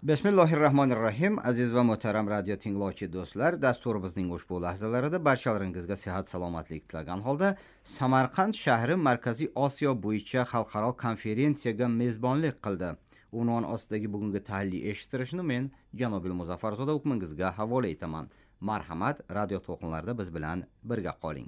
Bismillahirrahmanirrahim. Aziz va muhtaram radio tinglovchi do'stlar, dasturimizning ushbu lahzalarida barchalaringizga sihat salomatlik tilagan holda Samarqand shahri Markaziy Osiyo bo'yicha xalqaro konferensiyaga mezbonlik qildi. Unvon ostidagi bugungi tahlil eshittirishni men Janobil Muzaffarzoda hukmingizga havola etaman. Marhamat, radio to'lqinlarida biz bilan birga qoling.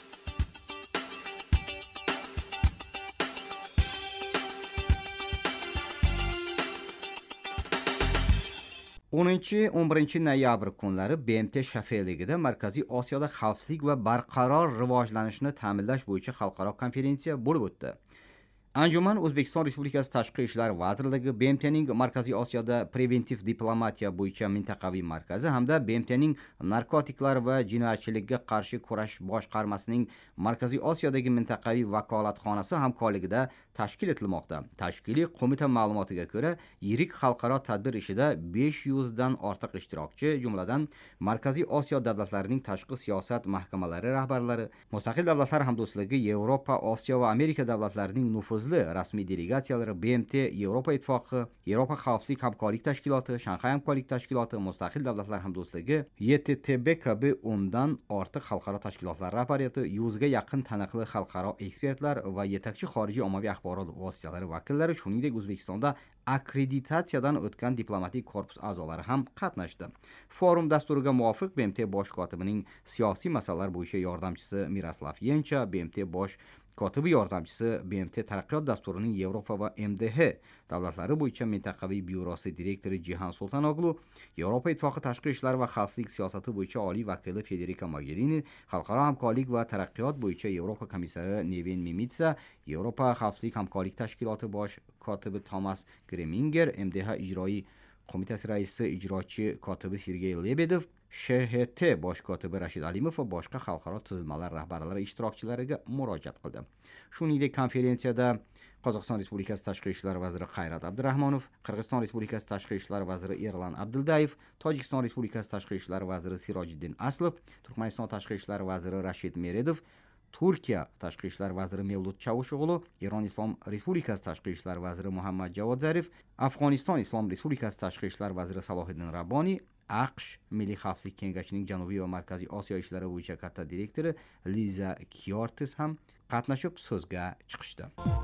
10-11 noyabr kunlari BMT shafeligida Markaziy Osiyoda xavfsizlik va barqaror rivojlanishni ta'minlash bo'yicha xalqaro konferensiya bo'lib o'tdi. Anjuman O'zbekiston Respublikasi Tashqi ishlar vazirligi, BMTning Markaziy Osiyoda preventiv diplomatiya bo'yicha mintaqaviy markazi hamda BMTning narkotiklar va jinoyatchilikka qarshi kurash boshqarmasining Markaziy Osiyodagi mintaqaviy vakolatxonasi hamkorligida tashkil etilmoqda. Tashkiliy qo'mita ma'lumotiga ko'ra, yirik xalqaro tadbir ishida 500 dan ortiq ishtirokchi, jumladan Markaziy Osiyo davlatlarining tashqi siyosat mahkamalari rahbarlari, mustaqil davlatlar hamdo'stligi, Yevropa, Osiyo va Amerika davlatlarining nufuzli rasmiy delegatsiyalari, BMT, Yevropa ittifoqi, Yevropa xavfsizlik hamkorlik tashkiloti, Shanxay hamkorlik tashkiloti, mustaqil davlatlar hamdo'stligi, YTTB kabi 10 dan ortiq xalqaro tashkilotlar rahbariyati, 100 ga yaqin taniqli xalqaro ekspertlar va yetakchi xorijiy ommaviy axborot vositalari vakillari, shuningdek O'zbekistonda akkreditatsiyadan o'tgan diplomatik korpus a'zolari ham qatnashdi. Forum dasturiga muvofiq BMT bosh kotibining siyosiy masalalar bo'yicha yordamchisi Miroslav Yencha, BMT bosh kotibi yordamchisi, BMT taraqqiyot dasturining Yevropa va MDH davlatlari bo'yicha mintaqaviy byurosi direktori Jihan Sultanoglu, Yevropa ittifoqi tashqi ishlar va xavfsizlik siyosati bo'yicha oliy vakili Federica Mogherini, xalqaro hamkorlik va taraqqiyot bo'yicha Yevropa komissari Neven Mimica, Yevropa xavfsizlik hamkorlik tashkiloti bosh kotibi Thomas Greminger, MDH ijroiy qo'mitasi raisi ijrochi kotibi Sergey Lebedov, SHT bosh kotibi Rashid Alimov va boshqa xalqaro tuzilmalar rahbarlari ishtirokchilariga murojaat qildi. Shuningdek, konferensiyada Qozog'iston Respublikasi Tashqi ishlar vaziri Qayrat Abdurahmonov, Qirg'iziston Respublikasi Tashqi ishlar vaziri Erlan Abduldayev, Tojikiston Respublikasi Tashqi ishlar vaziri Sirojiddin Aslov, Turkmaniston Tashqi ishlar vaziri Rashid Meredov, Turkiya Tashqi ishlar vaziri Mevlut Chavusho'g'lu, Eron Islom Respublikasi Tashqi ishlar vaziri Muhammad Javod Zarif, Afg'oniston Islom Respublikasi Tashqi ishlar vaziri Salohiddin Rabboni, AQSh Milliy xavfsizlik kengashining Janubiy va Markaziy Osiyo ishlari bo'yicha katta direktori Liza Kyortis ham qatnashib so'zga chiqishdi.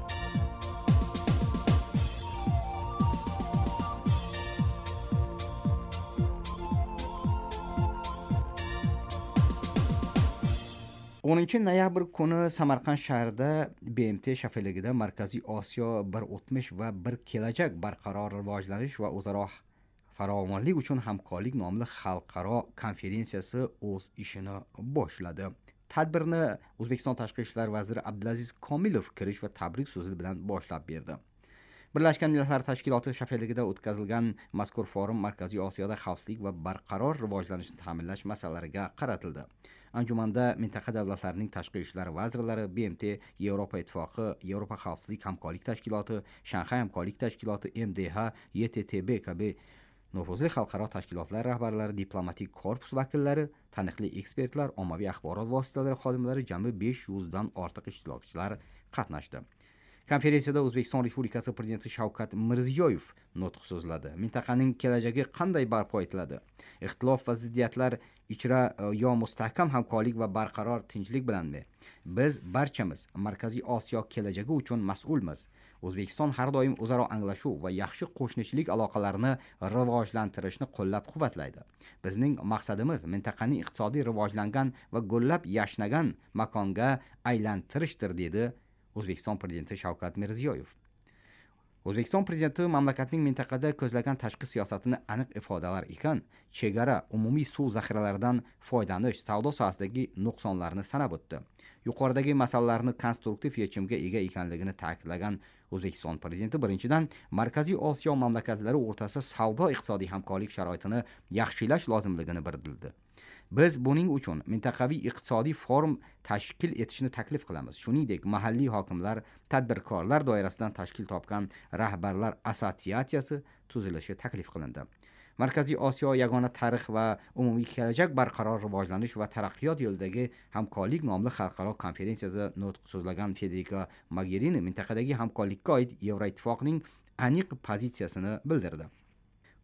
Noyabr kuni Samarqand shahrida BMT shafeligida Markaziy Osiyo bir o'tmish va bir kelajak barqaror rivojlanish va o'zaro farovonlik uchun hamkorlik nomli xalqaro konferensiyasi o'z ishini boshladi. Tadbirni O'zbekiston Tashqi ishlar vaziri Abdulaziz Komilov kirish va tabrik so'zi bilan boshlab berdi. Birlashgan Millatlar Tashkiloti shafeligida o'tkazilgan mazkur forum Markaziy Osiyoda xavfsizlik va barqaror rivojlanishni ta'minlash masalalariga qaratildi. Anjumanda mintaqa davlatlarining tashqi ishlar vazirlari, BMT, Yevropa ittifoqi, Yevropa xavfsizlik hamkorlik tashkiloti, Shanxay hamkorlik tashkiloti, MDH, YTTB kabi nufuzli xalqaro tashkilotlar rahbarlari, diplomatik korpus vakillari, taniqli ekspertlar, ommaviy axborot vositalari xodimlari jami 500 dan ortiq ishtirokchilar qatnashdi. Konferensiyada O'zbekiston Respublikasi Prezidenti Shavkat Mirziyoyev nutq so'zladi. Mintaqaning kelajagi qanday barpo etiladi? Ixtilof va ziddiyatlar ichra yo mustahkam hamkorlik va barqaror tinchlik bilanmi? Biz barchamiz Markaziy Osiyo kelajagi uchun mas'ulmiz. O'zbekiston har doim o'zaro anglashuv va yaxshi qo'shnichilik aloqalarini rivojlantirishni qo'llab-quvvatlaydi. Bizning maqsadimiz mintaqani iqtisodiy rivojlangan va gullab yashnagan makonga aylantirishdir, dedi O'zbekiston Prezidenti Shavkat Mirziyoyev. O'zbekiston Prezidenti mamlakatning mintaqada ko'zlagan tashqi siyosatini aniq ifodalar ekan, chegara, umumiy suv zaxiralaridan foydalanish, savdo sohasidagi nuqsonlarni sanab o'tdi. Yuqoridagi masalalarni konstruktiv yechimga ega ekanligini ta'kidlagan O'zbekiston Prezidenti birinchidan Markaziy Osiyo mamlakatlari o'rtasida savdo-iqtisodiy hamkorlik sharoitini yaxshilash lozimligini bildirdi. Biz buning uchun mintaqaviy iqtisodiy forum tashkil etishni taklif qilamiz. Shuningdek, mahalliy hokimlar, tadbirkorlar doirasidan tashkil topgan rahbarlar assotsiatsiyasi tuzilishi taklif qilindi. Markaziy Osiyo yagona tarix va umumiy kelajak barqaror rivojlanish va taraqqiyot yo'lidagi hamkorlik nomli xalqaro konferensiyada nutq so'zlagan Federica Mogherini mintaqadagi hamkorlikka oid Yevroittifoqning aniq pozitsiyasini bildirdi.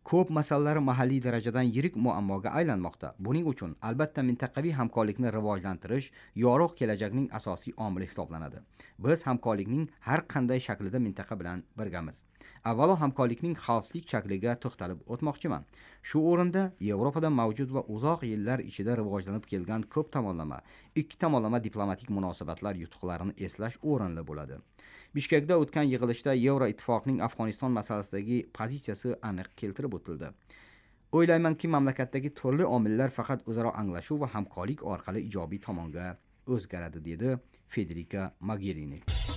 ko'p masalalar mahalliy darajadan yirik muammoga aylanmoqda. Buning uchun albatta mintaqaviy hamkorlikni rivojlantirish yorug' kelajakning asosiy omili hisoblanadi. Biz hamkorlikning har qanday shaklida mintaqa bilan birgamiz. Avvalo hamkorlikning xavfsizlik shakliga to'xtalib o'tmoqchiman. Shu o'rinda Yevropada mavjud va uzoq yillar ichida rivojlanib kelgan ko'p tomonlama, ikki tomonlama diplomatik munosabatlar yutuqlarini eslash o'rinli bo'ladi. Bishkekda o'tgan yig'ilishda Yevroittifoqning Afg'oniston masalasidagi pozitsiyasi aniq keltirib o'tildi. O'ylaymanki, mamlakatdagi turli omillar faqat o'zaro anglashuv va hamkorlik orqali ijobiy tomonga o'zgaradi, dedi Federica Mogherini.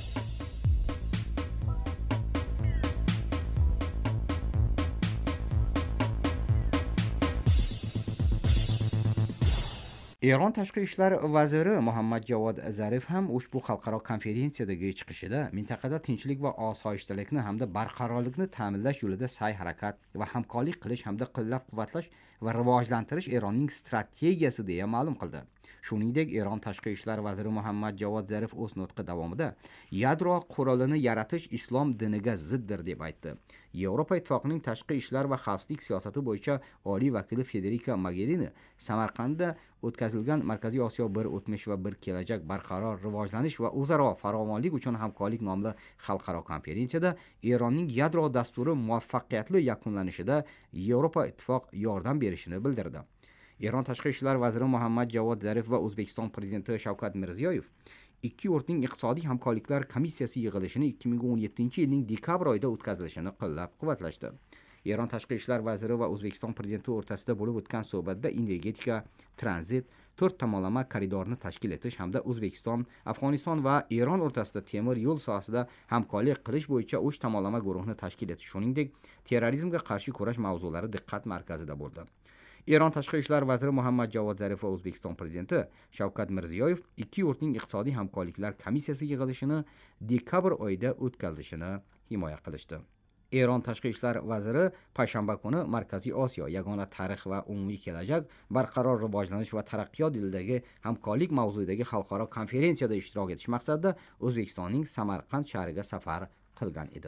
Eron tashqi ishlar vaziri Muhammad Javod Zarif ham ushbu xalqaro konferensiyadagi chiqishida mintaqada tinchlik va osoyishtalikni hamda barqarorlikni ta'minlash yo'lida sa'y-harakat va hamkorlik qilish hamda qo'llab-quvvatlash va rivojlantirish Eronning strategiyasi deya ma'lum qildi. Shuningdek, Eron tashqi ishlar vaziri Muhammad Javod Zarif o'z nutqi davomida yadro qurolini yaratish islom diniga ziddir deb aytdi. Yevropa Ittifoqining tashqi ishlar va xavfsizlik siyosati bo'yicha oliy vakili Federica Mogherini Samarqandda o'tkazilgan Markaziy Osiyo bir o'tmish va bir kelajak barqaror rivojlanish va o'zaro farovonlik uchun hamkorlik nomli xalqaro konferensiyada Eronning yadro dasturi muvaffaqiyatli yakunlanishida Yevropa Ittifoq yordam berishini bildirdi. Eron tashqi ishlar vaziri Muhammad Javod Zarif va O'zbekiston prezidenti Shavkat Mirziyoyev ikki yurtning iqtisodiy hamkorliklar komissiyasi yig'ilishini 2017-yilning dekabr oyida o'tkazilishini qo'llab-quvvatlashdi. Eron tashqi ishlar vaziri va O'zbekiston prezidenti o'rtasida bo'lib o'tgan suhbatda energetika, tranzit, to'rt tomonlama koridorni tashkil etish hamda O'zbekiston, Afg'oniston va Eron o'rtasida temir yo'l sohasida hamkorlik qilish bo'yicha 3 tomonlama guruhni tashkil etish, shuningdek, terrorizmga qarshi kurash mavzulari diqqat markazida bo'ldi. Eron tashqi ishlar vaziri Muhammad Javod Zarif va O'zbekiston prezidenti Shavkat Mirziyoyev ikki yurtning iqtisodiy hamkorliklar komissiyasi yig'ilishini dekabr oyida o'tkazilishini himoya qilishdi. Eron tashqi ishlar vaziri payshanba kuni Markaziy Osiyo, yagona tarix va umumiy kelajak, barqaror rivojlanish va taraqqiyot yo'lidagi hamkorlik mavzuidagi xalqaro konferensiyada ishtirok etish maqsadida O'zbekistonning Samarqand shahriga safar qilgan edi.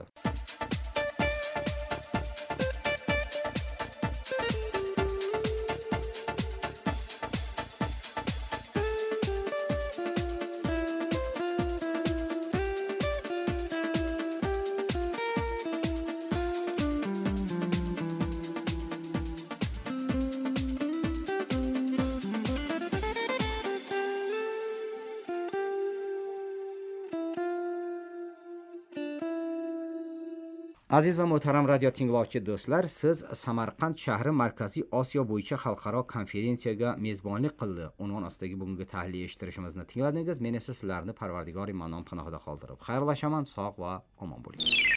Aziz va muhtaram radio tinglovchi do'stlar, siz Samarqand shahri Markaziy Osiyo bo'yicha xalqaro konferensiyaga mezbonlik qildi unvon ostidagi bugungi tahlil eshittirishimizni tingladingiz. Men esa sizlarni Parvardigori Manom panohida qoldirib xayrlashaman. Sog' va omon bo'ling.